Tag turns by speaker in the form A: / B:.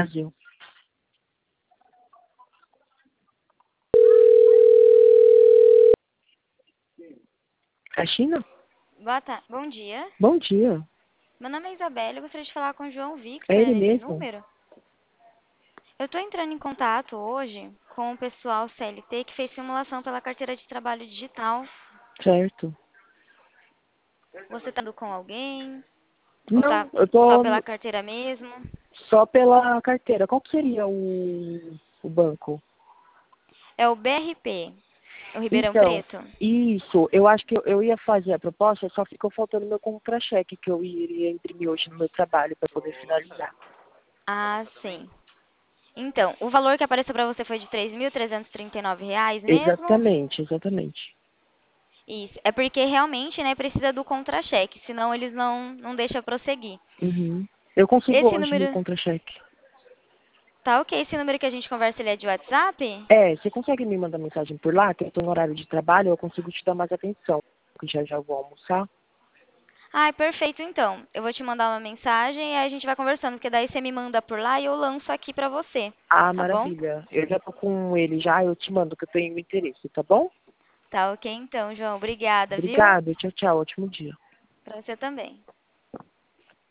A: Brasil. A China?
B: Bom dia.
A: Bom dia.
B: Meu nome é Isabela, eu gostaria de falar com o João Victor
A: É ele
B: nesse
A: mesmo?
B: número. Eu estou entrando em contato hoje com o pessoal CLT que fez simulação pela carteira de trabalho digital.
A: Certo.
B: Você está indo com alguém? Ou
A: Não,
B: tá
A: eu
B: só
A: tô
B: pela carteira mesmo?
A: só pela carteira. Qual que seria o banco?
B: É o BRP, o Ribeirão
A: Então,
B: Preto.
A: isso, eu acho que eu ia fazer a proposta, só ficou faltando meu contra-cheque que eu iria imprimir hoje no meu trabalho para poder finalizar.
B: Ah, sim. Então, o valor que apareceu para você foi de R$ 3.339 mesmo?
A: Exatamente, exatamente.
B: Isso. É porque realmente, né, precisa do contra-cheque, senão eles não deixam prosseguir.
A: Uhum. Eu consigo
B: Esse
A: hoje meu
B: número.
A: contra-cheque.
B: Tá ok. Esse número que a gente conversa, ele é de WhatsApp?
A: É, você consegue me mandar mensagem por lá, que eu tô no horário de trabalho, eu consigo te dar mais atenção, que já vou almoçar.
B: Ah, perfeito então. Eu vou te mandar uma mensagem e aí a gente vai conversando, porque daí você me manda por lá e eu lanço aqui pra você,
A: Ah,
B: tá bom?
A: maravilha. Eu já tô com ele já, eu te mando que eu tenho interesse, tá bom?
B: Tá ok então, João. Obrigada, viu?
A: Obrigada, tchau, tchau, ótimo dia.
B: Pra você também.